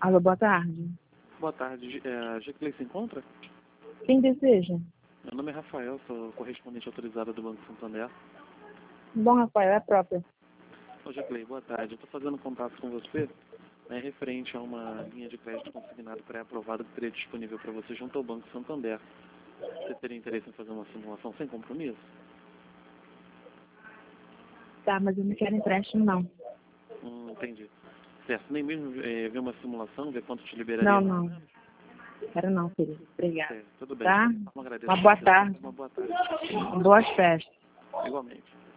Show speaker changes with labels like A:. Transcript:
A: Alô, boa tarde.
B: Boa tarde. A Geclay se encontra?
A: Quem deseja?
B: Meu nome é Rafael, sou correspondente autorizado do Banco Santander.
A: Bom, Rafael, é a própria.
B: Ô, Geclay, boa tarde. Eu estou fazendo contato com você, referente a uma linha de crédito consignado pré-aprovada que teria disponível para você junto ao Banco Santander. Você teria interesse em fazer uma simulação sem compromisso?
A: Tá, mas eu não quero empréstimo, não.
B: Entendi. Certo. Nem mesmo ver uma simulação, ver quanto te liberaria?
A: Não. Quero não, filho. Obrigada.
B: Tudo bem.
A: Tá?
B: Agradeço.
A: Uma boa tarde.
B: Uma boa tarde.
A: Boas festas.
B: Igualmente.